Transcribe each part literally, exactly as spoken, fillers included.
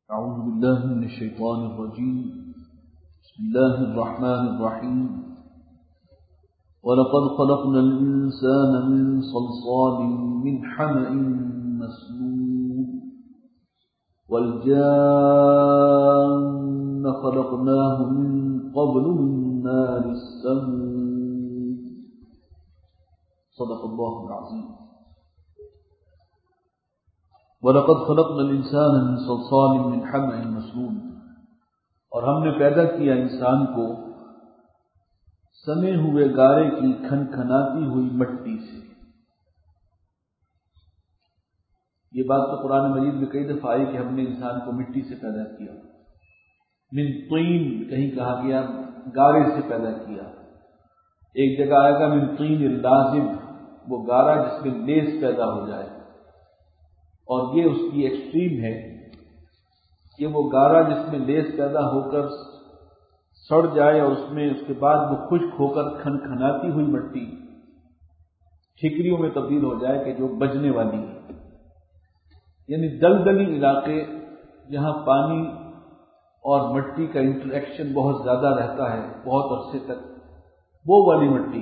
أعوذ بالله من الشيطان الرجيم. بسم الله الرحمن الرحيم. ولقد خلقنا الإنسان من صلصال من حمأ مسنون والجان خلقناه من قبل من نار السموم. صدق الله العظيم. وَلَقَدْ خَلَقْنَا الْإِنسَانَ مِنْ صَلْصَالٍ مِّنْ حَمَإٍ مَّسْنُونٍ، اور ہم نے پیدا کیا انسان کو سنے ہوئے گارے کی کھنکھناتی ہوئی مٹی سے۔ یہ بات تو قرآن مجید میں کئی دفعہ آئی کہ ہم نے انسان کو مٹی سے پیدا کیا۔ من طین کہیں کہا گیا گارے سے پیدا کیا، ایک جگہ آئے گا من طین اللازب، وہ گارا جس میں لیس پیدا ہو جائے، اور یہ اس کی ایکسٹریم ہے کہ وہ گارا جس میں لیس پیدا ہو کر سڑ جائے اور اس میں اس کے بعد وہ خشک ہو کر کھنکھناتی ہوئی مٹی ٹھیکریوں میں تبدیل ہو جائے کہ جو بجنے والی ہے، یعنی دلدلی علاقے جہاں پانی اور مٹی کا انٹریکشن بہت زیادہ رہتا ہے بہت عرصے تک، وہ والی مٹی۔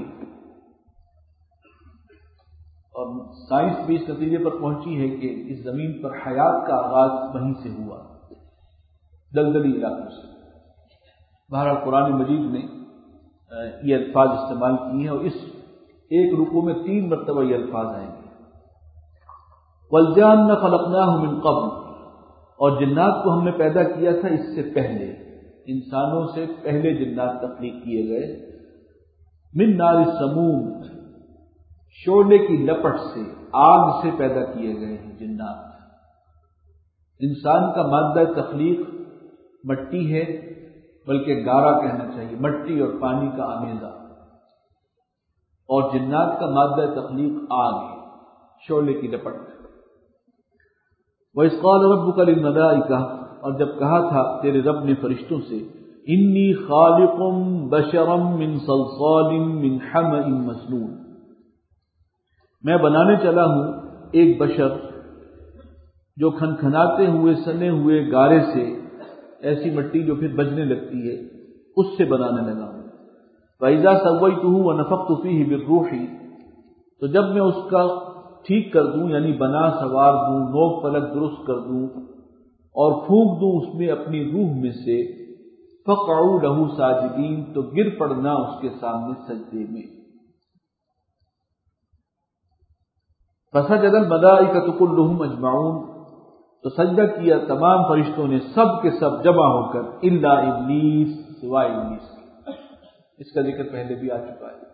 اور سائنس بھی اس نتیجے پر پہنچی ہے کہ اس زمین پر حیات کا آغاز وہیں سے ہوا، دلدلی علاقوں سے۔ بہرحال قرآن مجید نے یہ الفاظ استعمال کیے ہیں، اور اس ایک رکوع میں تین مرتبہ یہ الفاظ آئیں گے۔ وَالْجَانَّ خَلَقْنَاهُ مِنْ قَبْلُ، اور جنات کو ہم نے پیدا کیا تھا اس سے پہلے، انسانوں سے پہلے جنات تخلیق کیے گئے۔ من نار السموم، شعلے کی لپٹ سے، آگ سے پیدا کیے گئے ہیں جنات۔ انسان کا مادہ تخلیق مٹی ہے، بلکہ گارا کہنا چاہیے، مٹی اور پانی کا آمیزہ، اور جنات کا مادہ تخلیق آگ ہے، شعلے کی لپٹ۔ وَإِذْ قَالَ رَبُّكَ لِلْمَلَائِكَةِ، اور جب کہا تھا تیرے رب نے فرشتوں سے، إِنِّي خَالِقٌ بَشَرًا مِّن صَلْصَالٍ مِّن حَمَإٍ مَّسْنُونٍ، میں بنانے چلا ہوں ایک بشر جو کھنکھناتے ہوئے سنے ہوئے گارے سے، ایسی مٹی جو پھر بجنے لگتی ہے، اس سے بنانے لگا ہوں۔ فَإِذَا سَوَّيْتُهُ وَنَفَخْتُ فِيهِ بِالرُّوحِ، تو جب میں اس کا ٹھیک کر دوں، یعنی بنا سوار دوں، نوک پلک درست کر دوں اور پھونک دوں اس میں اپنی روح میں سے، فَقْعُوا لَهُ سَاجِدِينَ، تو گر پڑنا اس کے سامنے سجدے میں۔ فَسَجَدَ الْمَلَائِكَةُ كُلُّهُمْ أَجْمَعُونَ، تو سجدہ کیا تمام فرشتوں نے سب کے سب جمع ہو کر، الا ابلیس، سوائے ابلیس، اس کا ذکر پہلے بھی آ چکا ہے۔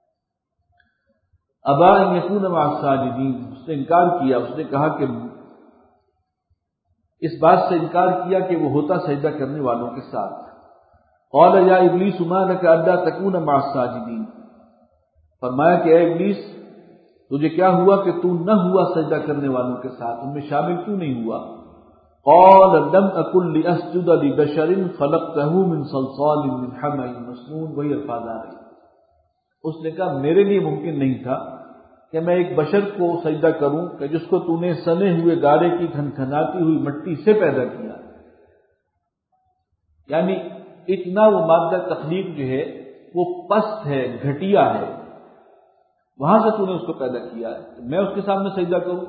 ابا ان یکون مع الساجدین، اس نے انکار کیا، اس نے کہا کہ اس بات سے انکار کیا کہ وہ ہوتا سجدہ کرنے والوں کے ساتھ۔ قال یا ابلیس ما لک الا تکون مع الساجدین، فرمایا کہ اے ابلیس، تجھے کیا ہوا کہ تو نہ ہوا سجدہ کرنے والوں کے ساتھ، ان میں شامل کیوں نہیں ہوا؟ قال لم اکن لاسجد لبشر خلقته من صلصال من حمأ مسنون، وہی الفاظ آ رہے۔ اس نے کہا میرے لیے ممکن نہیں تھا کہ میں ایک بشر کو سجدہ کروں کہ جس کو تو نے سنے ہوئے گارے کی کھنکھناتی ہوئی مٹی سے پیدا کیا، یعنی اتنا وہ مادہ تخلیق جو ہے وہ پست ہے، گھٹیا ہے، وہاں سے تو نے اس کو پیدا کیا ہے، میں اس کے سامنے سجدہ کروں؟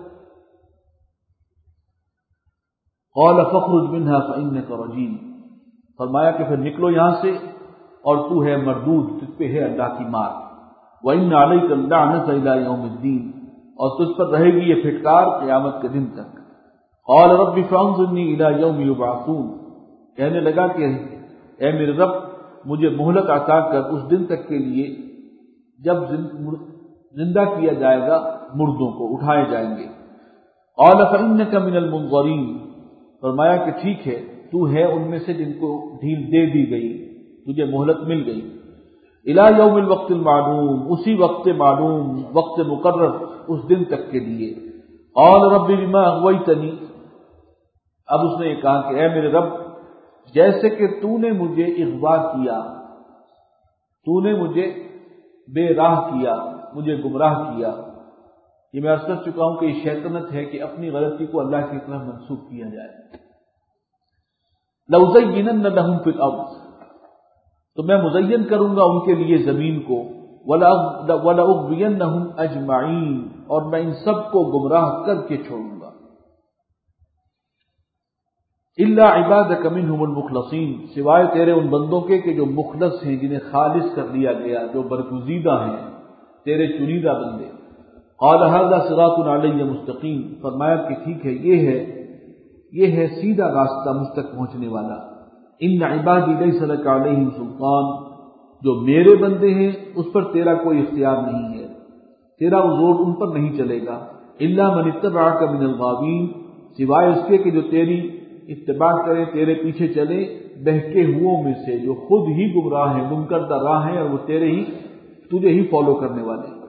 قال فاخرج منها فإنك رجيم، فرمایا کہ پھر نکلو یہاں سے اور تو ہے مردود، تجھ پہ ہے اللہ کی مار۔ وإن عليك اللعنة إلى يوم الدين، اور تجھ پر رہے گی یہ پھٹکار قیامت کے دن تک۔ قال رب فانظرني إلى يوم يبعثون، کہنے لگا کہ اے میرے رب مجھے مہلت عطا کر اس دن تک کے لیے جب زندہ کیا جائے گا، مردوں کو اٹھائے جائیں گے۔ قال فإنك من المنظرين، فرمایا کہ ٹھیک ہے تو ہے ان میں سے جن کو ڈھیل دے دی گئی، تجھے مہلت مل گئی۔ الى یوم الوقت المعلوم، اسی وقت معلوم، وقت مقرر، اس دن تک کے لیے۔ قال رب بما اغويتني، اب اس نے یہ کہا کہ اے میرے رب جیسے کہ تو نے مجھے اغوا کیا، تو نے مجھے بے راہ کیا، مجھے گمراہ کیا۔ یہ میں عرض کر چکا ہوں کہ یہ شیطنت ہے کہ اپنی غلطی کو اللہ کی طرف منسوب کیا جائے۔ لَأُزَيِّنَنَّ لَهُمْ فِي الْأَرْضِ، تو میں مزین کروں گا ان کے لیے زمین کو، وَلَأُغْوِيَنَّهُمْ أَجْمَعِينَ، اور میں ان سب کو گمراہ کر کے چھوڑوں گا، إِلَّا عِبَادَكَ مِنْهُمُ الْمُخْلَصِينَ، سوائے تیرے ان بندوں کے کہ جو مخلص ہیں، جنہیں خالص کر لیا گیا، جو برگزیدہ ہیں، تیرے چنیدہ بندے۔ قَالَ هَذَا صِرَاطٌ عَلَيَّ مُسْتَقِيمٌ، فرمایا کہ ٹھیک ہے، یہ ہے یہ ہے سیدھا راستہ مجھ تک پہنچنے والا۔ إِنَّ عِبَادِي لَيْسَ لَكَ عَلَيْهِمْ سُلْطَانٌ، جو میرے بندے ہیں اس پر تیرا کوئی اختیار نہیں ہے، تیرا وہ زور ان پر نہیں چلے گا۔ إِلَّا مَنِ اتَّبَعَكَ مِنَ الْغَاوِينَ، سوائے اس کے کہ جو تیری اتباع کرے، تیرے پیچھے چلے، بہکے ہوئوں میں سے، جو خود ہی گمراہ ہیں، گم کردہ راہ ہیں، اور وہ تیرے ہی تجھے ہی فالو کرنے والے ہیں۔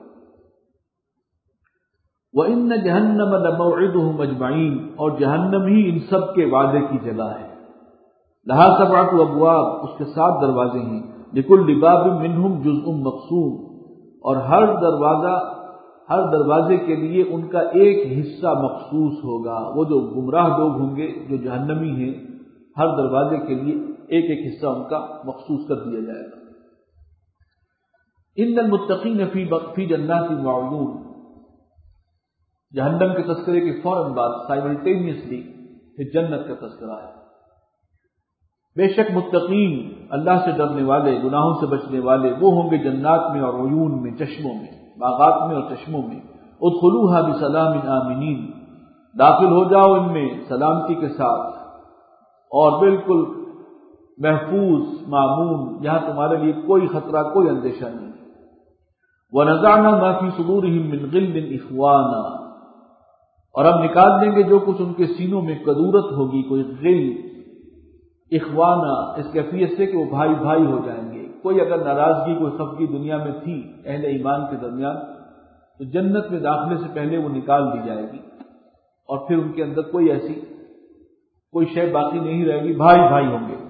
وَإِنَّ جَهَنَّمَ لَمَوْعِدُهُمْ أَجْمَعِينَ، اور جہنم ہی ان سب کے وعدے کی جگہ ہے۔ لَهَا سَبْعَةُ أَبْوَابٍ، اس کے سات دروازے ہیں۔ لِكُلِّ بَابٍ مِّنْهُمْ جُزْءٌ مَّقْسُومٌ، اور ہر دروازہ ہر دروازے کے لیے ان کا ایک حصہ مخصوص ہوگا۔ وہ جو گمراہ لوگ ہوں گے، جو جہنمی ہیں، ہر دروازے کے لیے ایک ایک حصہ ان کا مخصوص کر دیا جائے گا۔ إِنَّ الْمُتَّقِينَ فِي جَنَّاتٍ وَعُيُونٍ، جہنم کے تذکرے کے فوراً بعد سائملٹینیسلی پھر جنت کا تذکرہ ہے۔ بے شک متقین، اللہ سے ڈرنے والے، گناہوں سے بچنے والے، وہ ہوں گے جنات میں اور عیون میں، چشموں میں، باغات میں اور چشموں میں۔ ادخلوها بسلام آمنین، داخل ہو جاؤ ان میں سلامتی کے ساتھ اور بالکل محفوظ، معمون، یہاں تمہارے لیے کوئی خطرہ، کوئی اندیشہ نہیں۔ وَنَزَعْنَا مَا فِي صُدُورِهِم مِّن غِلٍّ إِخْوَانًا، اور ہم نکال دیں گے جو کچھ ان کے سینوں میں کدورت ہوگی، کوئی غل، اخوانا، اس کیفیت سے کہ وہ بھائی بھائی ہو جائیں گے۔ کوئی اگر ناراضگی، کوئی خفگی دنیا میں تھی اہل ایمان کے درمیان، تو جنت میں داخلے سے پہلے وہ نکال دی جائے گی، اور پھر ان کے اندر کوئی ایسی کوئی شے باقی نہیں رہے گی، بھائی بھائی ہوں گے۔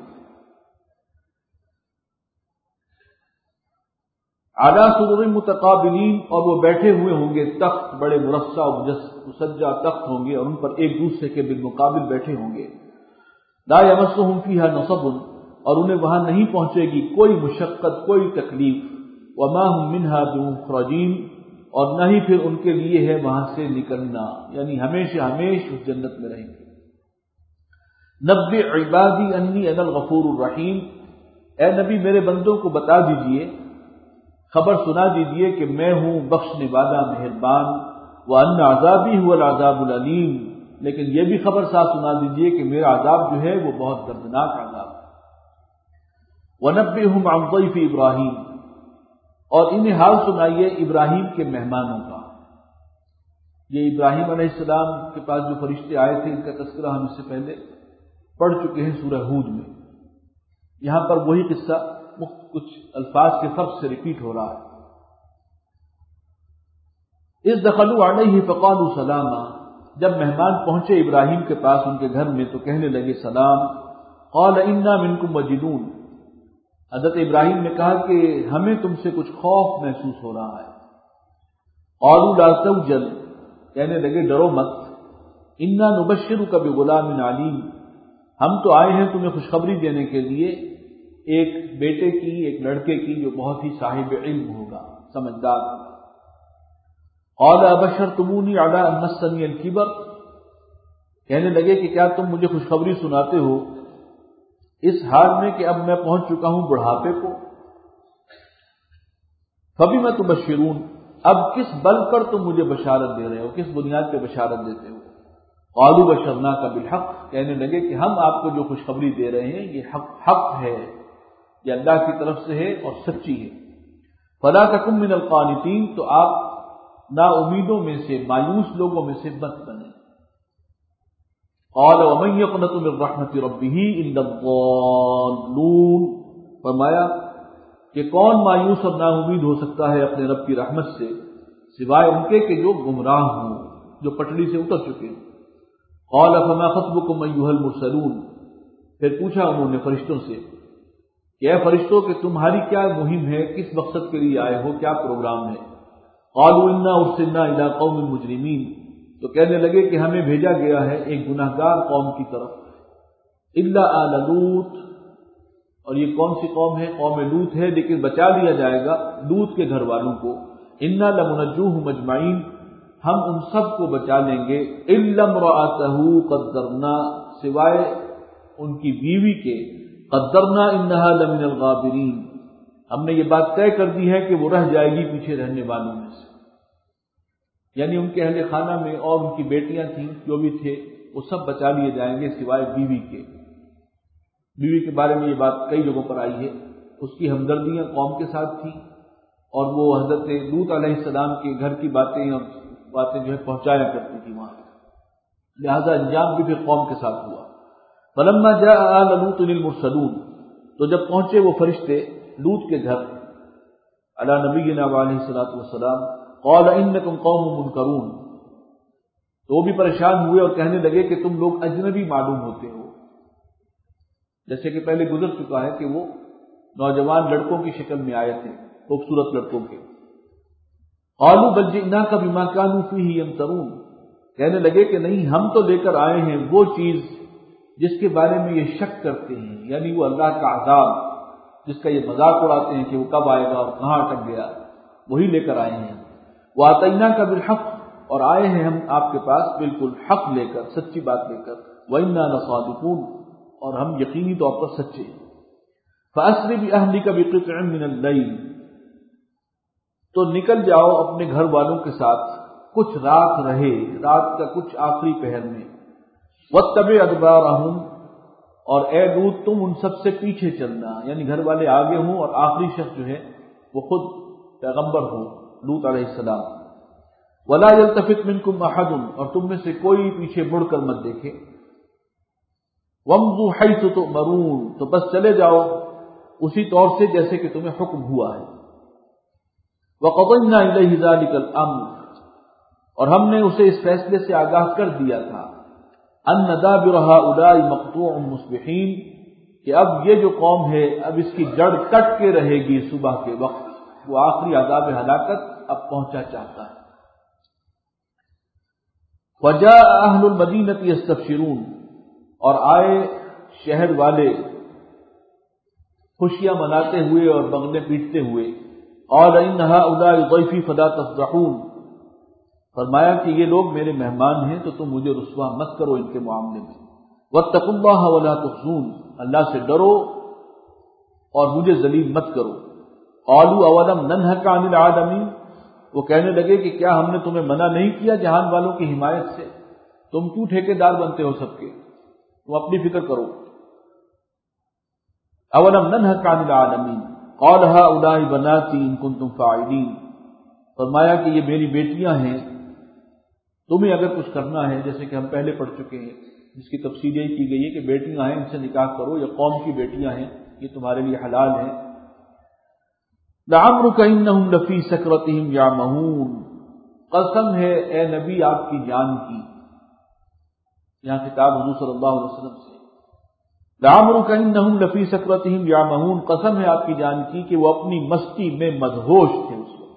علی سرر متقابلین، اور وہ بیٹھے ہوئے ہوں گے، تخت بڑے مرصع و مسجع تخت ہوں گے، اور ان پر ایک دوسرے کے بالمقابل بیٹھے ہوں گے۔ لا یمسہم فیہا نصب، اور انہیں وہاں نہیں پہنچے گی کوئی مشقت، کوئی تکلیف۔ وما ہم منہا بمخرجین، اور نہ ہی پھر ان کے لیے ہے وہاں سے نکلنا، یعنی ہمیشہ ہمیش اس جنت میں رہیں گے۔ نبئ عبادی انی انا الغفور الرحیم، اے نبی میرے بندوں کو بتا دیجئے، خبر سنا دیجئے کہ میں ہوں بخشنے والا، مہربان۔ وان عذابی هو العذاب العلیم، لیکن یہ بھی خبر ساتھ سنا دیجئے کہ میرا عذاب جو ہے وہ بہت دردناک عذاب ہے۔ وَنَبِّئْهُمْ عَنْ ضَيْفِ ابراہیم، اور انہیں حال سنائیے ابراہیم کے مہمانوں کا۔ یہ ابراہیم علیہ السلام کے پاس جو فرشتے آئے تھے، ان کا تذکرہ ہم اس سے پہلے پڑھ چکے ہیں سورہ ہود میں۔ یہاں پر وہی قصہ کچھ الفاظ کے فرق سے ریپیٹ ہو رہا ہے۔ اذ دخلوا علیہ فقالوا سلاما، جب مہمان پہنچے ابراہیم کے پاس ان کے گھر میں تو کہنے لگے سلام۔ قال انا منکم وجلون، حضرت ابراہیم نے کہا کہ ہمیں تم سے کچھ خوف محسوس ہو رہا ہے۔ قالوا لا توجل، کہنے لگے ڈرو مت، انا نبشرک بغلام علیم، ہم تو آئے ہیں تمہیں خوشخبری دینے کے لیے ایک بیٹے کی، ایک لڑکے کی جو بہت ہی صاحب علم ہوگا، سمجھدار ہوگا۔ قال ابشرتمونی علی ان مسنی الکبر، کہنے لگے کہ کیا تم مجھے خوشخبری سناتے ہو اس حال میں کہ اب میں پہنچ چکا ہوں بڑھاپے کو۔ فبم تبشرون، اب کس بل پر تم مجھے بشارت دے رہے ہو، کس بنیاد پہ بشارت دیتے ہو؟ قالوا بشرناک بالحق، کہنے لگے کہ ہم آپ کو جو خوشخبری دے رہے ہیں یہ حق حق ہے، یہ اللہ کی طرف سے ہے اور سچی ہے۔ فلا تکن من القانتین، تو آپ نا امیدوں میں سے، مایوس لوگوں میں سے مت بنے۔ قال ومن يقنط من رحمت ربه الا الضالون، فرمایا کہ کون مایوس اور نا امید ہو سکتا ہے اپنے رب کی رحمت سے سوائے ان کے کہ جو گمراہ ہوں، جو پٹڑی سے اتر چکے ہیں۔ قال فما خطبكم ايها المرسلون، پھر پوچھا انہوں نے فرشتوں سے کہ اے فرشتوں کہ تمہاری کیا مہم ہے، کس مقصد کے لیے آئے ہو، کیا پروگرام ہے؟ قالوا انا ارسلنا الى قوم مجرمین، تو کہنے لگے کہ ہمیں بھیجا گیا ہے ایک گناہگار قوم کی طرف۔ الا آل لوط، اور یہ کون سی قوم ہے؟ قوم لوط ہے، لیکن بچا لیا جائے گا لوط کے گھر والوں کو. انا لمنجوہم اجمعین، ہم ان سب کو بچا لیں گے. الا امرأتہ قدرنا، سوائے ان کی بیوی کے. قدرنا انہا لمن الغابرین، ہم نے یہ بات طے کر دی ہے کہ وہ رہ جائے گی پیچھے رہنے والوں میں سے. یعنی ان کے اہل خانہ میں اور ان کی بیٹیاں تھیں، جو بھی تھے وہ سب بچا لیے جائیں گے سوائے بیوی کے. بیوی کے بارے میں یہ بات کئی جگہوں پر آئی ہے. اس کی ہمدردیاں قوم کے ساتھ تھیں اور وہ حضرت لوط علیہ السلام کے گھر کی باتیں اور باتیں جو ہے پہنچایا کرتی تھی وہاں، لہذا انجام بھی پھر قوم کے ساتھ ہوا. فلما جاء آل لوط المرسلون، تو جب پہنچے وہ فرشتے لوط کے گھر علی نبینا علیہ الصلوۃ والسلام، قال انکم قوم منکرون، تو وہ بھی پریشان ہوئے اور کہنے لگے کہ تم لوگ اجنبی معلوم ہوتے ہو. جیسے کہ پہلے گزر چکا ہے کہ وہ نوجوان لڑکوں کی شکل میں آئے تھے، خوبصورت لڑکوں کے. قالوا بل جئناک بما كانوا فيه يمترون، کہنے لگے کہ نہیں، ہم تو لے کر آئے ہیں وہ چیز جس کے بارے میں یہ شک کرتے ہیں، یعنی وہ اللہ کا عذاب جس کا یہ مذاق اڑاتے ہیں کہ وہ کب آئے گا اور کہاں اٹک گیا، وہی لے کر آئے ہیں. وَآتَيْنَاكَ بِالْحَقِّ، اور آئے ہیں ہم آپ کے پاس بالکل حق لے کر، سچی بات لے کر. وَإِنَّا لَصَادِقُونَ، اور ہم یقینی طور پر سچے ہیں. فَأَسْرِ بِأَهْلِكَ بِقِطْعٍ مِّنَ اللَّيْلِ، تو نکل جاؤ اپنے گھر والوں کے ساتھ کچھ رات رہے، رات کا کچھ آخری پہر میں. وَاتَّبِعْ أَدْبَارَهُمْ، اور اے لوط تم ان سب سے پیچھے چلنا، یعنی گھر والے آگے ہوں اور آخری شخص جو ہے وہ خود پیغمبر ہو لوط علیہ السلام. وَلَا يَلْتَفِتْ مِنْكُمْ أَحَدٌ، اور تم میں سے کوئی پیچھے مڑ کر مت دیکھے. وَامْضُوا حَيْثُ تُؤْمَرُونَ، تو بس چلے جاؤ اسی طور سے جیسے کہ تمہیں حکم ہوا ہے. وَقَضَيْنَا إِلَيْهِ ذَلِكَ الْأَمْرَ، اور ہم نے اسے اس فیصلے سے آگاہ کر دیا تھا، أَنَّ دَابِرَ هَؤُلَاءِ مَقْطُوعٌ مُصْبِحِينَ، کہ اب یہ جو قوم ہے اب اس کی جڑ کٹ کے رہے گی صبح کے وقت، وہ آخری عذاب ہلاکت اب پہنچا چاہتا ہے. وَجَاءَ أَهْلُ الْمَدِينَةِ يَسْتَبْشِرُونَ، اور آئے شہر والے خوشیاں مناتے ہوئے اور بغلے پیٹتے ہوئے. قال ان هؤلاء ضيفي فلا تفضحون، فرمایا کہ یہ لوگ میرے مہمان ہیں تو تم مجھے رسوا مت کرو ان کے معاملے میں. واتقوا الله ولا تخزون، اللہ سے ڈرو اور مجھے ذلیل مت کرو. قالوا اولم ننهك عن العالمين، وہ کہنے لگے کہ کیا ہم نے تمہیں منع نہیں کیا جہان والوں کی حمایت سے؟ تم کیوں ٹھیکیدار بنتے ہو سب کے؟ تم اپنی فکر کرو. اولم ننهك عن العالمين قال هؤلاء بناتي ان كنتم فاعلين، فرمایا کہ یہ میری بیٹیاں ہیں، تمہیں اگر کچھ کرنا ہے، جیسے کہ ہم پہلے پڑھ چکے ہیں جس کی تفصیل یہی کی گئی ہے کہ بیٹیاں ہیں ان سے نکاح کرو، یا قوم کی بیٹیاں ہیں یہ تمہارے لیے حلال ہیں. لعمرك انهم لفی سکرتهم یعمہون، قسم ہے اے نبی آپ کی جان کی، یہاں خطاب حضور صلی اللہ علیہ وسلم سے. لعمرك انهم لفی سکرتهم یعمہون، قسم ہے آپ کی جان کی کہ وہ اپنی مستی میں مدہوش تھے اس وقت.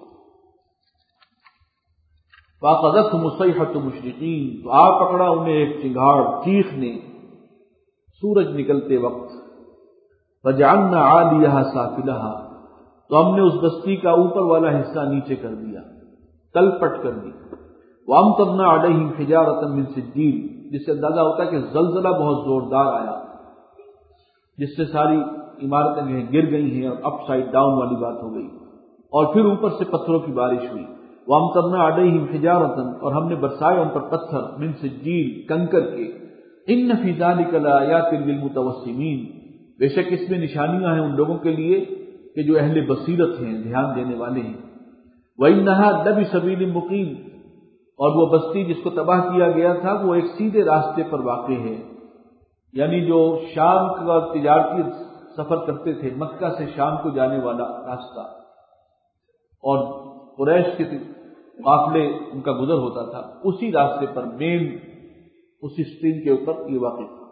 فاخذتهم الصیحة مشرقین، تو آ پکڑا انہیں ایک چنگھاڑ چیخ نے سورج نکلتے وقت. فجعلنا عالیها سافلها، تو ہم نے اس بستی کا اوپر والا حصہ نیچے کر دیا، تل پٹ کر دی. وامطرنا علیہم حجارۃ من سجیل، جس سے اندازہ ہوتا ہے کہ زلزلہ بہت زوردار آیا جس سے ساری عمارتیں جو ہیں گر گئی ہیں اور اپ سائڈ ڈاؤن والی بات ہو گئی، اور پھر اوپر سے پتھروں کی بارش ہوئی. وامطرنا علیہم حجارۃ، اور ہم نے برسائے ان پر پتھر، من سجیل، کنکر کے. ان فی ذلک لآیات للمتوسمین، بے شک اس میں نشانیاں ہیں ان لوگوں کے لیے کہ جو اہل بصیرت ہیں، دھیان دینے والے ہیں. وَإِنَّهَا لَبِسَبِيلٍ مُقِيمٍ، اور وہ بستی جس کو تباہ کیا گیا تھا وہ ایک سیدھے راستے پر واقع ہے، یعنی جو شام کا تجارتی سفر کرتے تھے، مکہ سے شام کو جانے والا راستہ، اور قریش کے قافلے ان کا گزر ہوتا تھا، اسی راستے پر مین اسی اسٹریم کے اوپر یہ واقع تھا.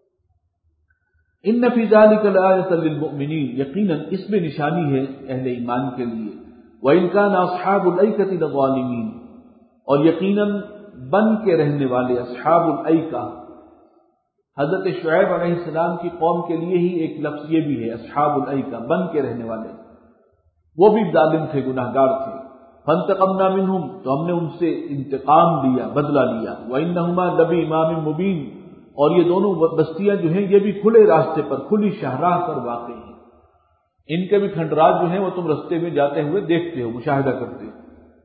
ان فی ذلک لآیۃ للمؤمنین، یقیناً اس میں نشانی ہے اہل ایمان کے لیے. وإن كان اصحاب الایکۃ لظالمین، اور یقیناً بن کے رہنے والے اصحاب الایکہ حضرت شعیب علیہ السلام کی قوم کے لیے ہی ایک لفظ یہ بھی ہے اصحاب الایکہ، بن کے رہنے والے، وہ بھی ظالم تھے، گناہ گار تھے۔ فانتقمنا منہم، تو ہم نے ان سے انتقام لیا، بدلہ لیا۔ وانہما لبی امام مبین، اور یہ دونوں بستیاں جو ہیں یہ بھی کھلے راستے پر، کھلی شاہراہ پر واقع ہیں، ان کے بھی کھنڈرات جو ہیں وہ تم رستے میں جاتے ہوئے دیکھتے ہو، مشاہدہ کرتے ہو۔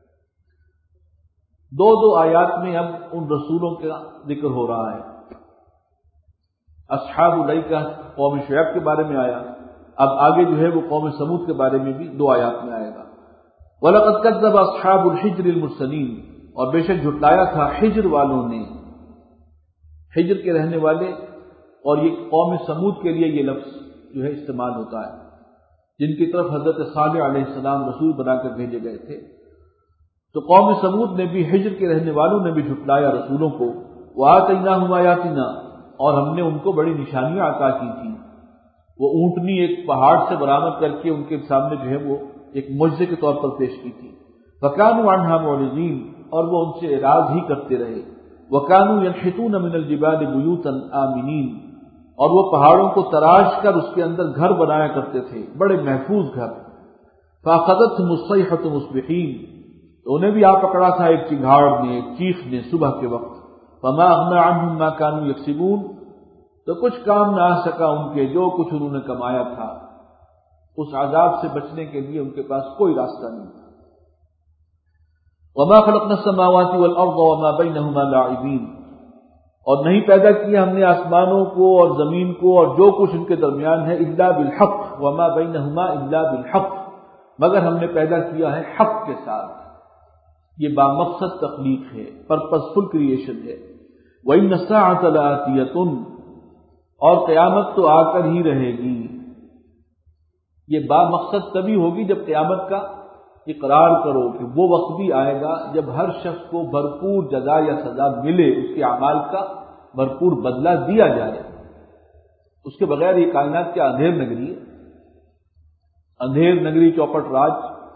دو دو آیات میں اب ان رسولوں کا ذکر ہو رہا ہے۔ اصحاب الایکہ قوم شعیب کے بارے میں آیا، اب آگے جو ہے وہ قوم سمود کے بارے میں بھی دو آیات میں آئے گا۔ وَلَقَدْ كَذَّبَ أَصْحَابُ الْحِجْرِ الْمُرْسَلِينَ، اور بے شک جھٹلایا تھا حجر والوں نے، حجر کے رہنے والے، اور یہ قوم سمود کے لیے یہ لفظ جو ہے استعمال ہوتا ہے، جن کی طرف حضرت صالح علیہ السلام رسول بنا کر بھیجے گئے تھے۔ تو قوم سمود نے بھی، حجر کے رہنے والوں نے بھی جھٹلایا رسولوں کو۔ وَآتَيْنَاهُمْ آيَاتِنَا، اور ہم نے ان کو بڑی نشانیاں عطا کی تھیں۔ وہ اونٹنی ایک پہاڑ سے برآمد کر کے ان کے سامنے جو ہے وہ ایک معجزے کے طور پر پیش کی تھی۔ فَكَانُوا عَنْهَا مُعْرِضِينَ، اور وہ ان سے اعراض ہی کرتے رہے۔ وَكَانُوا يَنْحِتُونَ مِنَ الْجِبَالِ بُيُوتًا آمِنِينَ، اور وہ پہاڑوں کو تراش کر اس کے اندر گھر بنایا کرتے تھے، بڑے محفوظ گھر۔ فَأَخَذَتْهُمُ الصَّيْحَةُ مُصْبِحِينَ، تو انہیں بھی آ پکڑا تھا ایک چنگھاڑ نے، ایک چیخ نے صبح کے وقت۔ فَمَا أَغْنَىٰ عَنْهُمْ مَا كَانُوا يَكْسِبُونَ، تو کچھ کام نہ آ سکا ان کے جو کچھ انہوں نے کمایا تھا، اس عذاب سے بچنے کے لیے ان کے پاس کوئی راستہ نہیں تھا۔ وَمَا خَلَقْنَا السَّمَاوَاتِ وَالْأَرْضَ وَمَا بَيْنَهُمَا لَاعِبِينَ، اور نہیں پیدا کیا ہم نے آسمانوں کو اور زمین کو اور جو کچھ ان کے درمیان ہے، الا بالحق، وما بینہما الا بالحق، مگر ہم نے پیدا کیا ہے حق کے ساتھ۔ یہ بامقصد تخلیق ہے، پرپز فل کریشن ہے۔ وَإِنَّ السَّاعَةَ لَآتِيَةٌ، اور قیامت تو آ کر ہی رہے گی۔ یہ بامقصد تبھی ہوگی جب قیامت کا اقرار کرو کہ وہ وقت بھی آئے گا جب ہر شخص کو بھرپور جزا یا سزا ملے، اس کے اعمال کا بھرپور بدلہ دیا جائے۔ اس کے بغیر یہ کائنات کیا اندھیر نگری ہے؟ اندھیر نگری چوپٹ راج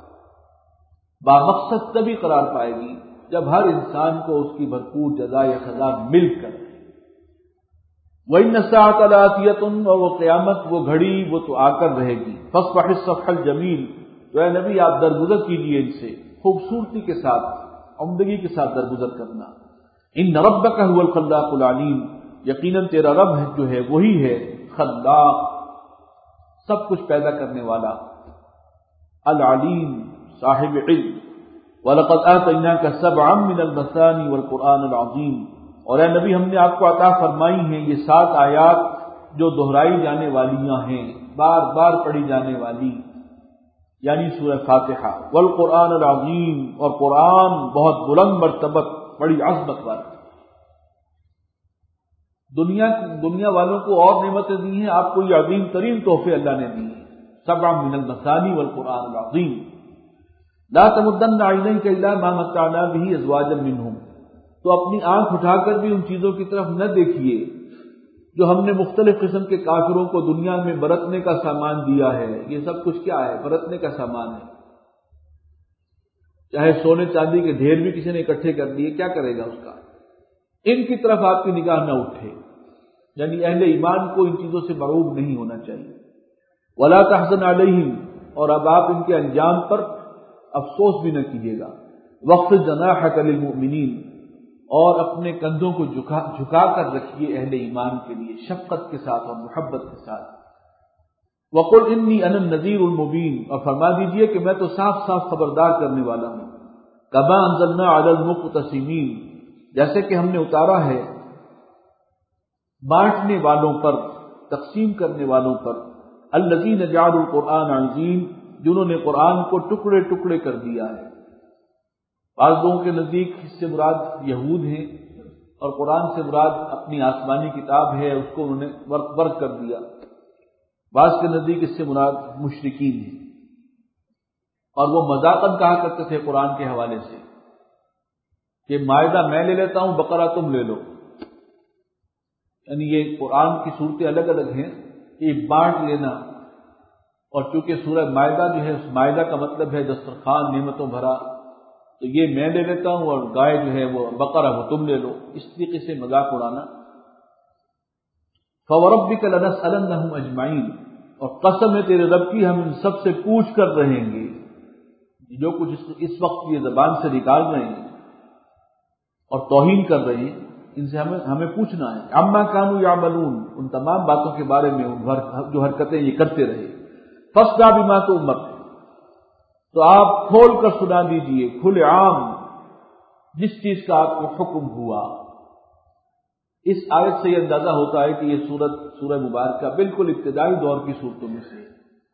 بامقصد تبھی قرار پائے گی جب ہر انسان کو اس کی بھرپور جزا یا سزا مل کر۔ وَإِنَّ السَّاعَةَ لَآتِيَةٌ، اور وہ قیامت، وہ گھڑی، وہ تو آ کر رہے گی۔ فَاصْفَحِ الصَّفْحَ الْجَمِيلَ، تو اے نبی آپ درگزر کیجیے ان سے، خوبصورتی کے ساتھ، عمدگی کے ساتھ درگزر کرنا۔ ان ربک هو الخلاق العلیم، یقیناً تیرا رب جو ہے وہی ہے خلاق، سب کچھ پیدا کرنے والا، العلیم، صاحب علم۔ وَلَقَدْ آتَيْنَاكَ سَبْعًا مِنَ الْمَثَانِي وَالْقُرْآنِ الْعَظِيمِ، اور اے نبی ہم نے آپ کو عطا فرمائی ہیں یہ سات آیات جو دہرائی جانے والیاں ہیں، بار بار پڑھی جانے والی، یعنی سورہ فاتحہ۔ والقرآن العظیم، اور قرآن بہت بلند مرتبت، بڑی عظمت والا۔ دنیا دنیا والوں کو اور نعمتیں دی ہیں، آپ کو یہ عظیم ترین تحفے اللہ نے دی ہیں۔ سبع من المثانی والقرآن العظیم۔ لا تمدن عینیک الی ما متعنا به ازواجا منهم، تو اپنی آنکھ اٹھا کر بھی ان چیزوں کی طرف نہ دیکھیے جو ہم نے مختلف قسم کے کافروں کو دنیا میں برتنے کا سامان دیا ہے۔ یہ سب کچھ کیا ہے؟ برتنے کا سامان ہے۔ چاہے سونے چاندی کے ڈھیر بھی کسی نے اکٹھے کر دیے، کیا کرے گا اس کا؟ ان کی طرف آپ کی نگاہ نہ اٹھے، یعنی اہل ایمان کو ان چیزوں سے مرعوب نہیں ہونا چاہیے۔ ولا تحزن علیہم، اور اب آپ ان کے انجام پر افسوس بھی نہ کیجیے گا۔ واخفض جناحک للمؤمنین، اور اپنے کندھوں کو جھکا جھکا کر رکھیے اہل ایمان کے لیے، شفقت کے ساتھ اور محبت کے ساتھ۔ وقل انی انا النذیر المبین، اور فرما دیجئے کہ میں تو صاف صاف خبردار کرنے والا ہوں۔ کما انزلنا علی المقتسمین، جیسے کہ ہم نے اتارا ہے بانٹنے والوں پر، تقسیم کرنے والوں پر، الذین جعلوا القرآن عظیم، جنہوں نے قرآن کو ٹکڑے ٹکڑے کر دیا ہے۔ بعض لوگوں کے نزدیک اس سے مراد یہود ہیں، اور قرآن سے مراد اپنی آسمانی کتاب ہے، اس کو انہوں نے ورق ورق کر دیا۔ بعض کے نزدیک اس سے مراد مشرکین ہیں، اور وہ مذاقاً کہا کرتے تھے قرآن کے حوالے سے کہ مائدہ میں لے لیتا ہوں، بقرہ تم لے لو۔ یعنی یہ قرآن کی صورتیں الگ الگ ہیں، یہ بانٹ لینا، اور چونکہ سورہ مائدہ جو ہے، اس مائدہ کا مطلب ہے دسترخوان نعمتوں بھرا، تو یہ میں لے لیتا ہوں اور گائے جو ہے وہ بقرہ وہ تم لے لو، اس طریقے سے مذاق اڑانا۔ فوربک لنسألنہم اجمعین، اور قسم ہے تیرے رب کی ہم ان سب سے پوچھ کر رہیں گے، جو کچھ اس وقت یہ زبان سے نکال رہے ہیں اور توہین کر رہے ہیں، ان سے ہمیں ہمیں پوچھنا ہے۔ عما کانوا یعملون، ان تمام باتوں کے بارے میں جو حرکتیں یہ کرتے رہے۔ فاصدع بما تؤمر، تو آپ کھول کر سنا دیجئے کھلے عام جس چیز کا آپ کو حکم ہوا۔ اس آیت سے یہ اندازہ ہوتا ہے کہ یہ سورت سورہ مبارکہ بالکل ابتدائی دور کی صورتوں میں سے ہے،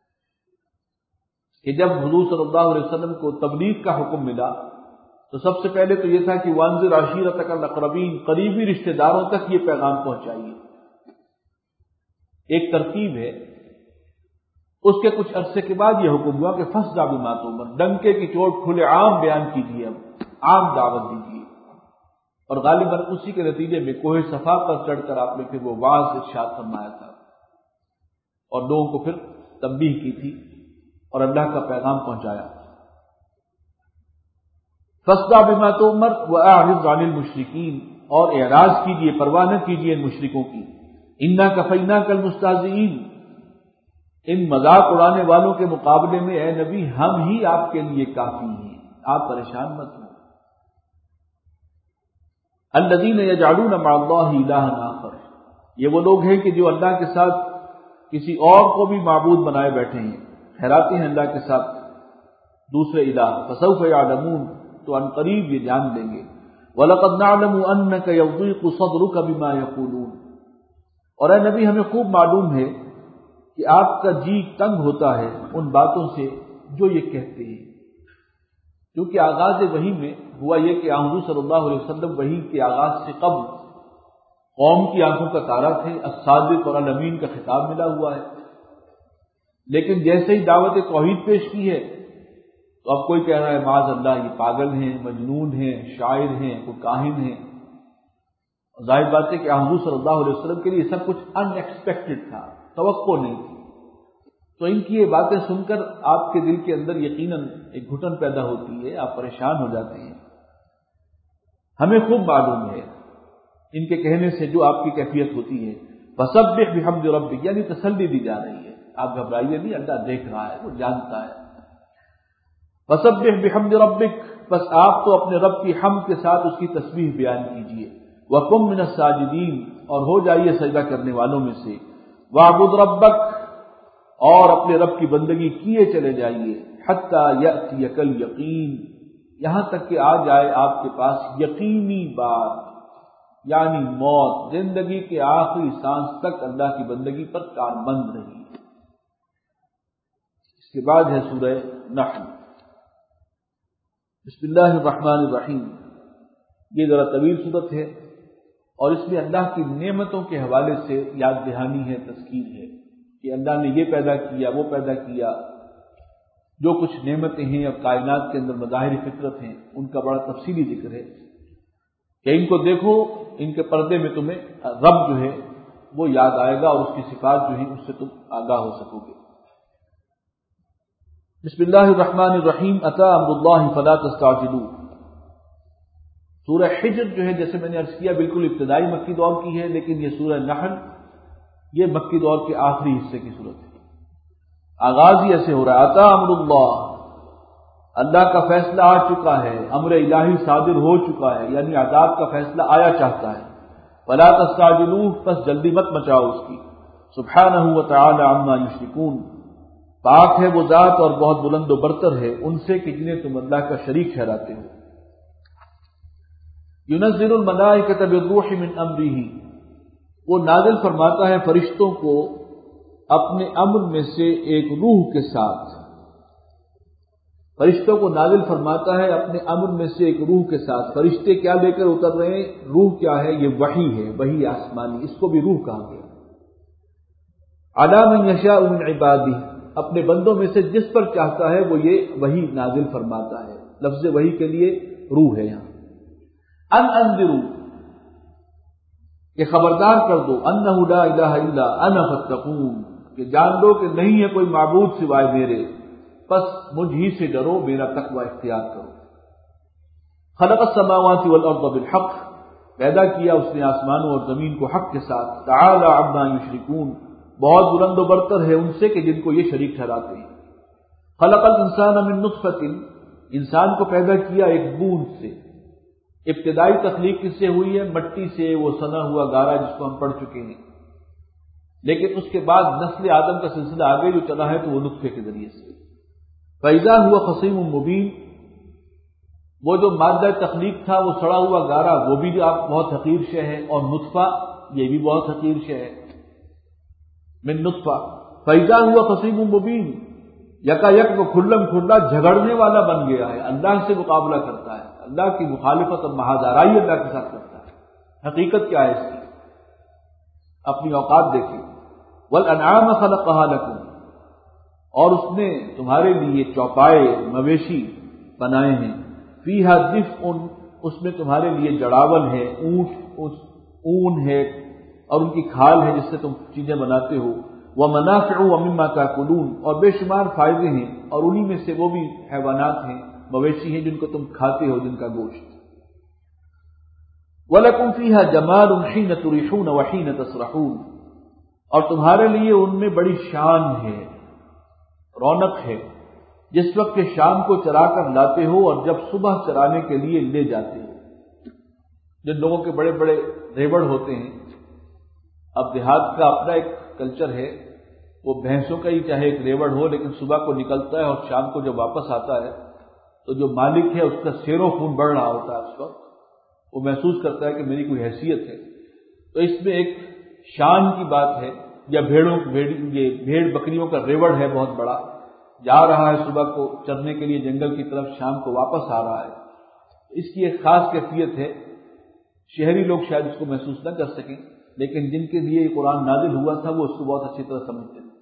کہ جب حضور صلی اللہ علیہ وسلم کو تبلیغ کا حکم ملا تو سب سے پہلے تو یہ تھا کہ وانذر عشیرتک الاقربین، قریبی رشتہ داروں تک یہ پیغام پہنچائیے۔ ایک ترتیب ہے۔ اس کے کچھ عرصے کے بعد یہ حکم ہوا کہ فاصدع بما تؤمر، ڈنکے کی چوٹ کھلے عام بیان کیجیے، اب عام دعوت دیجیے۔ اور غالباً اسی کے نتیجے میں کوہ صفا پر چڑھ کر آپ نے پھر وہ واعظ ارشاد فرمایا تھا اور لوگوں کو پھر تنبیہ کی تھی اور اللہ کا پیغام پہنچایا۔ فاصدع بما تؤمر واعرض عن المشرکین، اور اعراض کیجیے، پرواہ نہ کیجیے ان مشرکوں کی۔ انا کفیناک المستہزئین، ان مذاق اڑانے والوں کے مقابلے میں اے نبی ہم ہی آپ کے لیے کافی ہیں، آپ پریشان مت ہوں۔ الذین یجعلون مع اللہ الہا آخر، یہ وہ لوگ ہیں کہ جو اللہ کے ساتھ کسی اور کو بھی معبود بنائے بیٹھے ہیں، ٹھہراتے ہیں اللہ کے ساتھ دوسرے الہ۔ فسوف یعلمون، تو ان قریب یہ جان لیں گے۔ وَلَقَدْ نَعْلَمُ أَنَّكَ يَضِيقُ صَدْرُكَ بِمَا يَقُولُونَ، اور اے نبی ہمیں خوب معلوم ہے کہ آپ کا جی تنگ ہوتا ہے ان باتوں سے جو یہ کہتے ہیں، کیونکہ آغاز وحی میں ہوا یہ کہ حضور صلی اللہ علیہ وسلم وحی کے آغاز سے قبل قوم کی آنکھوں کا تارا تھے، الصادق اور الامین کا خطاب ملا ہوا ہے، لیکن جیسے ہی دعوت توحید پیش کی ہے تو اب کوئی کہہ رہا ہے معاذ اللہ یہ پاگل ہیں، مجنون ہیں، شاعر ہیں، کوئی کاہن ہیں۔ ظاہر بات ہے کہ حضور صلی اللہ علیہ وسلم کے لیے سب کچھ ان ایکسپیکٹڈ تھا، توقع نہیں تھی، تو ان کی یہ باتیں سن کر آپ کے دل کے اندر یقیناً ایک گھٹن پیدا ہوتی ہے، آپ پریشان ہو جاتے ہیں۔ ہمیں خوب معلوم ہے ان کے کہنے سے جو آپ کی کیفیت ہوتی ہے۔ فسبح بحمد ربک، یعنی تسلی دی جا رہی ہے، آپ گھبرائیے نہیں، اللہ دیکھ رہا ہے، وہ جانتا ہے۔ فسبح بحمد ربک، بس آپ تو اپنے رب کی حمد کے ساتھ اس کی تسبیح بیان کیجیے۔ وقم من الساجدین، اور ہو جائیے سجدہ کرنے والوں میں سے۔ واعبد ربک، اور اپنے رب کی بندگی کیے چلے جائیے۔ حتی یأتیک الیقین، یہاں تک کہ آ جائے آپ کے پاس یقینی بات، یعنی موت، زندگی کے آخری سانس تک اللہ کی بندگی پر کاربند رہی۔ اس کے بعد ہے سورہ نحل۔ بسم اللہ الرحمن الرحیم، یہ ذرا طویل صورت ہے اور اس میں اللہ کی نعمتوں کے حوالے سے یاد دہانی ہے، تذکیر ہے کہ اللہ نے یہ پیدا کیا، وہ پیدا کیا، جو کچھ نعمتیں ہیں اور کائنات کے اندر مظاہر فطرت ہیں ان کا بڑا تفصیلی ذکر ہے کہ ان کو دیکھو، ان کے پردے میں تمہیں رب جو ہے وہ یاد آئے گا اور اس کی صفات جو ہیں اس سے تم آگاہ ہو سکو گے۔ بسم اللہ الرحمن الرحیم، اتی امر اللہ فلا تستعجلوا۔ سورہ حجر جو ہے جیسے میں نے عرض کیا بالکل ابتدائی مکی دور کی ہے، لیکن یہ سورہ نحل یہ مکی دور کے آخری حصے کی صورت ہے۔ آغاز ہی ایسے ہو رہا ہے، اتی امر اللہ، اللہ کا فیصلہ آ چکا ہے، امر الہی صادر ہو چکا ہے، یعنی عذاب کا فیصلہ آیا چاہتا ہے۔ فلا تستعجلوا، بس جلدی مت مچاؤ اس کی۔ سبحانہ وتعالی عما یشرکون، پاک ہے وہ ذات اور بہت بلند و برتر ہے ان سے کہ جنہیں تم اللہ کا شریک ٹھہراتے ہو۔ ينزل الملائکۃ بالروح من امرہ، وہ نازل فرماتا ہے فرشتوں کو اپنے امر میں سے ایک روح کے ساتھ، فرشتوں کو نازل فرماتا ہے اپنے امر میں سے ایک روح کے ساتھ۔ فرشتے کیا لے کر اتر رہے ہیں؟ روح کیا ہے؟ یہ وحی ہے، وحی آسمانی، اس کو بھی روح کہا گیا۔ علی من یشاء من عبادہ، اپنے بندوں میں سے جس پر چاہتا ہے وہ یہ وحی نازل فرماتا ہے۔ لفظ وحی کے لیے روح ہے یہاں۔ ان انذروا، کہ خبردار کر دو، انہ لا الہ الا انا فاتقون، کہ جان دو کہ نہیں ہے کوئی معبود سوائے میرے، بس مجھ ہی سے ڈرو، میرا تقوی اختیار کرو۔ خلق السماوات والارض بالحق، پیدا کیا اس نے آسمانوں اور زمین کو حق کے ساتھ، تعالی عما یشرکون، بہت بلند و برتر ہے ان سے کہ جن کو یہ شریک ٹھہراتے ہیں۔ خلق الانسان من نطفۃ، انسان کو پیدا کیا ایک بوند سے۔ ابتدائی تخلیق کس سے ہوئی ہے؟ مٹی سے، وہ سنا ہوا گارا جس کو ہم پڑھ چکے ہیں، لیکن اس کے بعد نسل آدم کا سلسلہ آگے جو چلا ہے تو وہ نطفے کے ذریعے سے۔ فَإِذَا هُوَ خَصِيمٌ مُبِينٌ، وہ جو مادہ تخلیق تھا وہ سڑا ہوا گارا، وہ بھی آپ بہت حقیر شے ہے، اور نطفہ یہ بھی بہت حقیر شے ہے، من نطفہ۔ فَإِذَا هُوَ خَصِيمٌ مُبِينٌ، یکا یک وہ کھلم کھلا جھگڑنے والا بن گیا ہے، اللہ سے مقابلہ کرتا ہے، اللہ کی مخالفت اور محاذارائی اللہ کے ساتھ کرتا ہے۔ حقیقت کیا ہے اس کی؟ اپنی اوقات دیکھیں۔ وَالْأَنْعَامَ خَلَقَهَا لَكُمْ، اور اس نے تمہارے لیے چوپائے مویشی بنائے ہیں، فیہا دفء، اس میں تمہارے لیے جڑاول ہے، اونٹ اون ہے اور ان کی کھال ہے جس سے تم چیزیں بناتے ہو، وَمَنَافِعُ وَمِمَّا تَأْكُلُونَ، اور بے شمار فائدے ہیں اور انہی میں سے وہ بھی حیوانات ہیں، مویشی ہیں جن کو تم کھاتے ہو، جن کا گوشت۔ وَلَكُمْ فِيهَا جَمَالٌ حِينَ تُرِيحُونَ وَحِينَ تَسْرَحُونَ، اور تمہارے لیے ان میں بڑی شان ہے، رونق ہے، جس وقت کہ شام کو چرا کر لاتے ہو اور جب صبح چرانے کے لیے لے جاتے ہو۔ جن لوگوں کے بڑے بڑے ریوڑ ہوتے ہیں، اب دیہات کا اپنا ایک کلچر ہے، وہ بھینسوں کا ہی چاہے ایک ریوڑ ہو، لیکن صبح کو نکلتا ہے اور شام کو جب واپس آتا ہے تو جو مالک ہے اس کا سیر و خون بڑھ رہا ہوتا ہے، اس وقت وہ محسوس کرتا ہے کہ میری کوئی حیثیت ہے۔ تو اس میں ایک شان کی بات ہے، یا بھیڑوں یہ بھیڑ بکریوں کا ریوڑ ہے بہت بڑا، جا رہا ہے صبح کو چرنے کے لیے جنگل کی طرف، شام کو واپس آ رہا ہے، اس کی ایک خاص کیفیت ہے۔ شہری لوگ شاید اس کو محسوس نہ کر سکیں، لیکن جن کے لیے یہ قرآن نازل ہوا تھا وہ اس کو بہت اچھی طرح سمجھتے تھے۔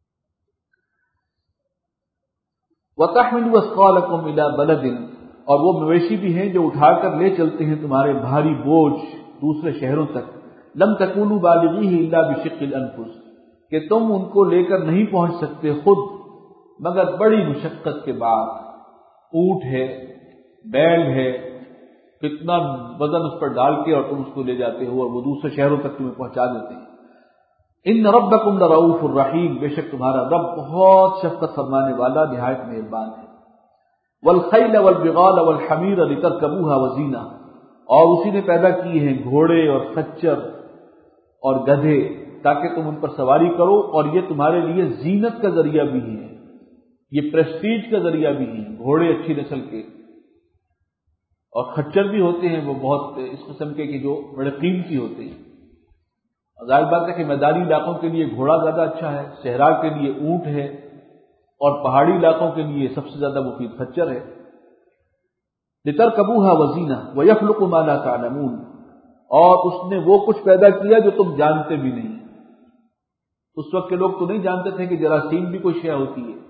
وَتَحْمِلُ أَثْقَالَكُمْ إِلَى بَلَدٍ، اور وہ مویشی بھی ہیں جو اٹھا کر لے چلتے ہیں تمہارے بھاری بوجھ دوسرے شہروں تک، لَمْ تَكُونُوا بَالِغِيهِ إِلَّا بِشِقِّ الْأَنفُسِ، کہ تم ان کو لے کر نہیں پہنچ سکتے خود مگر بڑی مشقت کے بعد۔ اونٹ ہے، بیل ہے، کتنا وزن اس پر ڈال کے اور تم اس کو لے جاتے ہو اور وہ دوسرے شہروں تک تمہیں پہنچا دیتے ہیں۔ ان ربکم لرؤوف الرحیم، بے شک تمہارا رب بہت شفقت فرمانے والا، نہایت مہربان ہے۔ والخیل والبغال والحمیر لترکبوها وزینہ، اور اسی نے پیدا کیے ہیں گھوڑے اور خچر اور گدھے تاکہ تم ان پر سواری کرو، اور یہ تمہارے لیے زینت کا ذریعہ بھی ہے، یہ پریسٹیج کا ذریعہ بھی ہے۔ گھوڑے اچھی نسل کے اور خچر بھی ہوتے ہیں، وہ بہت اس قسم کے کہ جو بڑے قیمتی ہوتے ہیں۔ ظاہر بات ہے کہ میدانی علاقوں کے لیے گھوڑا زیادہ اچھا ہے، صحرا کے لیے اونٹ ہے، اور پہاڑی علاقوں کے لیے سب سے زیادہ مفید خچر ہے۔ لِتَرْكَبُوهَا وَزِينَةً وَيَخْلُقُ مَا لَا تَعْلَمُونَ، اور اس نے وہ کچھ پیدا کیا جو تم جانتے بھی نہیں۔ اس وقت کے لوگ تو نہیں جانتے تھے کہ جراثیم بھی کوئی شے ہوتی ہے،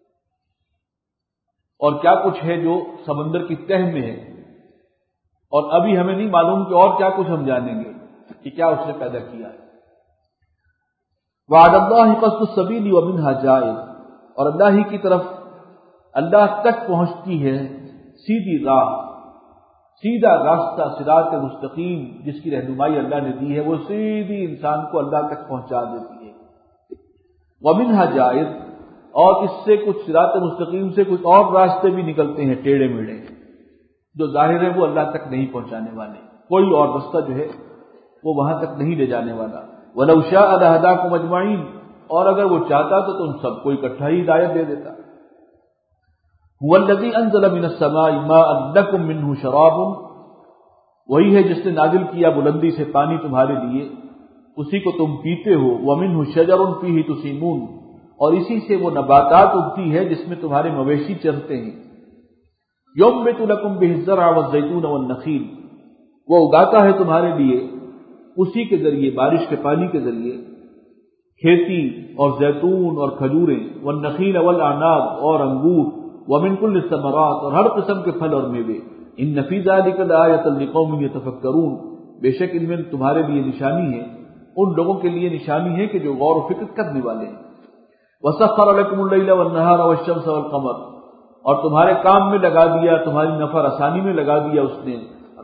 اور کیا کچھ ہے جو سمندر کی تہ میں ہے، اور ابھی ہمیں نہیں معلوم کہ اور کیا کچھ ہم جانیں گے کہ کیا اس نے پیدا کیا ہے۔ وَعَلَى اللَّهِ قَصْدُ السَّبِيلِ وَمِنْهَا جَائِرٌ، اور اللہ ہی کی طرف اللہ تک پہنچتی ہے سیدھی راہ، سیدھا راستہ، صراط مستقیم جس کی رہنمائی اللہ نے دی ہے، وہ سیدھی انسان کو اللہ تک پہنچا دیتی ہے۔ وَمِنْهَا جَائِرٌ، اور اس سے کچھ صراط مستقیم سے کچھ اور راستے بھی نکلتے ہیں ٹیڑھے میڑھے، جو ظاہر ہے وہ اللہ تک نہیں پہنچانے والے، کوئی اور رستہ جو ہے وہ وہاں تک نہیں لے جانے والا۔ وَلَوْ شَاءَ لَهَدَاكُمْ أَجْمَعِينَ، اور اگر وہ چاہتا تو تم سب کو اکٹھا ہی ہدایت دے دیتا۔ هُوَ الَّذِي أَنزَلَ مِنَ السَّمَاءِ مَاءً لَكُمْ مِنْهُ شَرَابٌ، وہی ہے جس نے نازل کیا بلندی سے پانی تمہارے لیے، اسی کو تم پیتے ہو۔ وَمِنْهُ شَجَرٌ فِيهِ تُسِيمُونَ، اور اسی سے وہ نباتات اگتی ہے جس میں تمہارے مویشی چرتے ہیں۔ يُنبِتُ لَكُمْ بِهِ الزَّرْعَ وَالزَّيْتُونَ وَالنَّخِيلَ، وہ اگاتا ہے تمہارے لیے اسی کے ذریعے، بارش کے پانی کے ذریعے، کھیتی اور زیتون اور کھجوریں، والنخیل والاعناب اور انگور، ومن کل الثمرات، اور ہر قسم کے پھل اور میوے۔ ان فی ذلک لآیۃ لقوم یتفکرون، بے شک ان میں تمہارے لیے نشانی ہے، ان لوگوں کے لیے نشانی ہے کہ جو غور و فکر کرنے والے ہیں۔ وسخر لکم اللیل والنہار والشمس والقمر، اور تمہارے کام میں لگا دیا، تمہاری نفع رسانی میں لگا دیا اس نے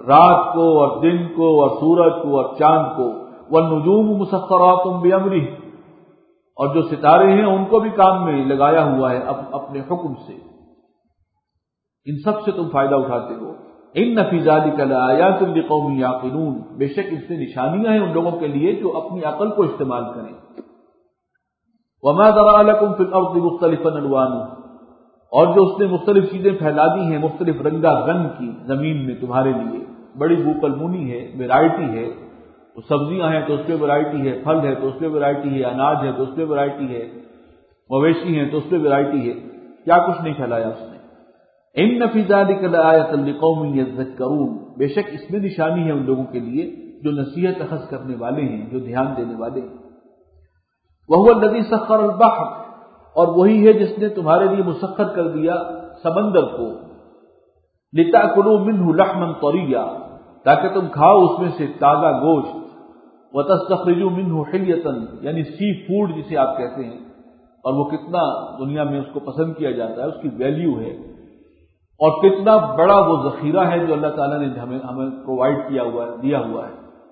رات کو اور دن کو اور سورج کو اور چاند کو، والنجوم مسخرات بامرہ، اور جو ستارے ہیں ان کو بھی کام میں لگایا ہوا ہے اپنے حکم سے، ان سب سے تم فائدہ اٹھاتے ہو۔ ان فی ذلک لآیات لقوم یعقلون، بے شک اس میں نشانیاں ہیں ان لوگوں کے لیے جو اپنی عقل کو استعمال کریں۔ وما ذرأ لکم فی الارض مختلفا الوانہ، اور جو اس نے مختلف چیزیں پھیلا دی ہیں مختلف رنگا رنگ کی زمین میں تمہارے لیے، بڑی بوقلمونی ہے، ویرائٹی ہے، سبزیاں ہیں تو اس پہ ویرائٹی ہے، پھل ہے تو اس پہ ویرائٹی ہے، اناج ہے تو اس پہ ویرائٹی ہے، مویشی ہیں تو اس پہ ویرائٹی ہے، کیا کچھ نہیں پھیلایا اس نے۔ ان فی ذلک لآیۃ لقوم یذکرون، بے شک اس میں نشانی ہے ان لوگوں کے لیے جو نصیحت اخذ کرنے والے ہیں، جو دھیان دینے والے ہیں۔ وہو الذی سخر البحر، اور وہی ہے جس نے تمہارے لیے مسخر کر دیا سمندر کو، لتأکلوا منہ لحما طریا، تاکہ تم کھاؤ اس میں سے تازہ گوشت، وتستخرجوا منہ حلیۃ، یعنی سی فوڈ جسے آپ کہتے ہیں، اور وہ کتنا دنیا میں اس کو پسند کیا جاتا ہے، اس کی ویلیو ہے، اور کتنا بڑا وہ ذخیرہ ہے جو اللہ تعالیٰ نے ہمیں ہمیں پرووائڈ کیا ہوا ہے، دیا ہوا ہے۔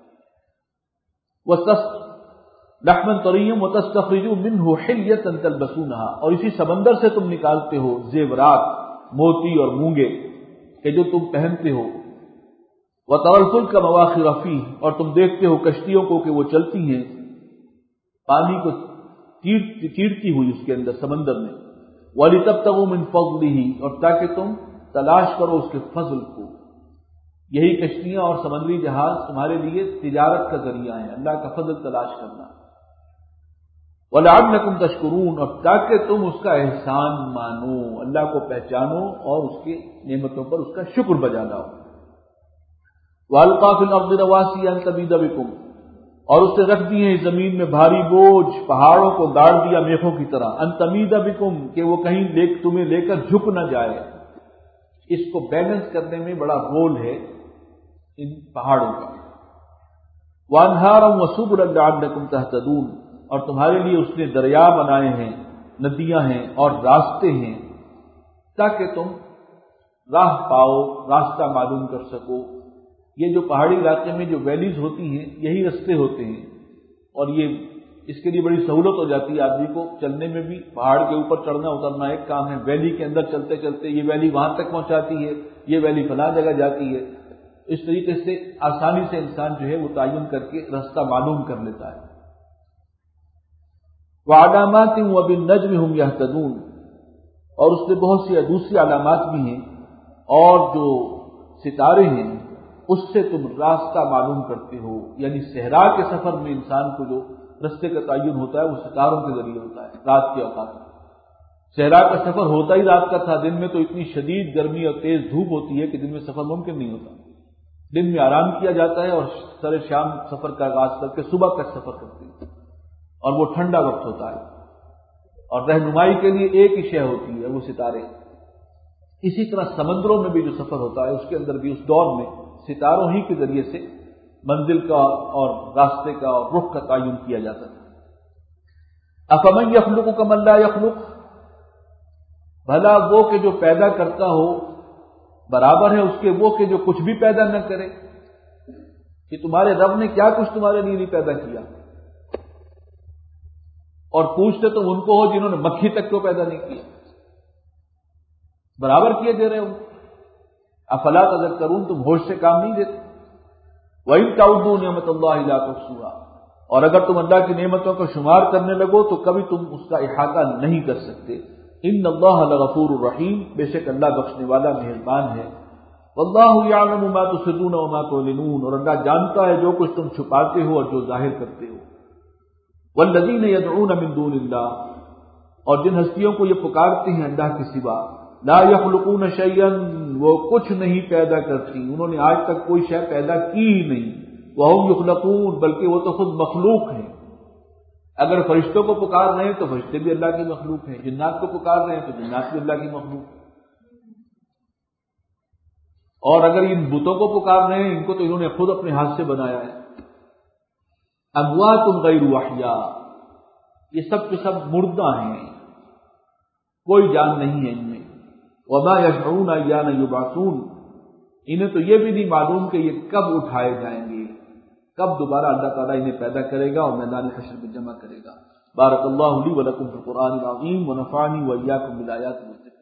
لحما طریا وتستخرجوا منہ حلیۃ تلبسونها، اور اسی سمندر سے تم نکالتے ہو زیورات، موتی اور مونگے کہ جو تم پہنتے ہو۔ وترى الفلك مواخر فیہ، اور تم دیکھتے ہو کشتیوں کو کہ وہ چلتی ہیں پانی کو چیرتی ہوئی اس کے اندر سمندر میں۔ وَلِتَبْتَغُوا مِنْ فَضْلِهِ، اور تاکہ تم تلاش کرو اس کے فضل کو۔ یہی کشتیاں اور سمندری جہاز تمہارے لیے تجارت کا ذریعہ ہیں، اللہ کا فضل تلاش کرنا۔ وَلَعَلَّكُمْ تَشْكُرُونَ، اور تاکہ تم اس کا احسان مانو، اللہ کو پہچانو اور اس کی نعمتوں پر اس کا شکر بجا لاؤ۔ وَأَلْقَىٰ فِي الْأَرْضِ رَوَاسِيَ أَن تَمِيدَ بِكُمْ، اور اس نے رکھ دیے ہیں زمین میں بھاری بوجھ، پہاڑوں کو گاڑ دیا میخوں کی طرح، ان تمید بکم، کہ وہ کہیں لے تمہیں لے کر جھک نہ جائے۔ اس کو بیلنس کرنے میں بڑا رول ہے ان پہاڑوں کا۔ وانہارا وسبلا لعلکم تہتدون، اور تمہارے لیے اس نے دریا بنائے ہیں، ندیاں ہیں اور راستے ہیں تاکہ تم راہ پاؤ، راستہ معلوم کر سکو۔ یہ جو پہاڑی علاقے میں جو ویلیز ہوتی ہیں یہی رستے ہوتے ہیں، اور یہ اس کے لیے بڑی سہولت ہو جاتی ہے آدمی کو چلنے میں بھی۔ پہاڑ کے اوپر چڑھنا اترنا ایک کام ہے، ویلی کے اندر چلتے چلتے یہ ویلی وہاں تک پہنچاتی ہے، یہ ویلی فلاں جگہ جاتی ہے۔ اس طریقے سے آسانی سے انسان جو ہے وہ تعین کر کے راستہ معلوم کر لیتا ہے۔ وعلامات وبالنجم هم يهتدون، اور اس نے بہت سی دوسری علامات بھی ہیں، اور جو ستارے ہیں اس سے تم راستہ معلوم کرتے ہو۔ یعنی صحرا کے سفر میں انسان کو جو رستے کا تعین ہوتا ہے وہ ستاروں کے ذریعے ہوتا ہے رات کے اوقات میں۔ صحرا کا سفر ہوتا ہی رات کا تھا، دن میں تو اتنی شدید گرمی اور تیز دھوپ ہوتی ہے کہ دن میں سفر ممکن نہیں ہوتا۔ دن میں آرام کیا جاتا ہے اور سر شام سفر کا آغاز کر کے صبح تک سفر کرتے ہیں، اور وہ ٹھنڈا وقت ہوتا ہے، اور رہنمائی کے لیے ایک ہی شے ہوتی ہے وہ ستارے۔ اسی طرح سمندروں میں بھی جو سفر ہوتا ہے اس کے اندر بھی اس دور میں ستاروں ہی کے ذریعے سے منزل کا اور راستے کا اور رخ کا تعین کیا جاتا ہے۔ افمن یخلق کمن لا یخلق، بھلا وہ کہ جو پیدا کرتا ہو برابر ہے اس کے وہ کہ جو کچھ بھی پیدا نہ کرے؟ کہ تمہارے رب نے کیا کچھ تمہارے لیے نہیں پیدا کیا، اور پوچھتے تم ان کو ہو جنہوں نے مکھی تک کو پیدا نہیں کیا، برابر کیے دے رہے ہو۔ افلا تذکرون، تم ہوش سے کام نہیں دیتے۔ وَإِن تَعُدُّوا نِعْمَتَ اللَّهِ لَا تُحْصُوهَا، اور اگر تم اللہ کی نعمتوں کا شمار کرنے لگو تو کبھی تم اس کا احاطہ نہیں کر سکتے۔ ان اللہ لغفور الرحیم، بے شک اللہ بخشنے والا مہربان ہے۔ واللہ یعلم ما تسرون وما تعلنون، اور اللہ جانتا ہے جو کچھ تم چھپاتے ہو اور جو ظاہر کرتے ہو۔ والذین یدعون من دون اللہ، اور جن ہستیوں کو یہ پکارتے ہیں اللہ کے سوا، لا یخلقون شیئا، وہ کچھ نہیں پیدا کرتی، انہوں نے آج تک کوئی شے پیدا کی ہی نہیں۔ وہم یخلقون، بلکہ وہ تو خود مخلوق ہیں۔ اگر فرشتوں کو پکار رہے ہیں تو فرشتے بھی اللہ کی مخلوق ہیں، جنات کو پکار رہے ہیں تو جنات بھی اللہ کی مخلوق ہیں، اور اگر ان بتوں کو پکار رہے ہیں ان کو تو انہوں نے خود اپنے ہاتھ سے بنایا ہے۔ اموات غیر احیاء، یہ سب کے سب مردہ ہیں، کوئی جان نہیں ہے ان میں۔ وما یشعرون ایان یبعثون، انہیں تو یہ بھی نہیں معلوم کہ یہ کب اٹھائے جائیں گے، کب دوبارہ اللہ تعالیٰ انہیں پیدا کرے گا اور میدان حشر میں جمع کرے گا۔ بارک اللہ لی و لکم فی القرآن العظیم ونفعنی وإیاکم بالآیات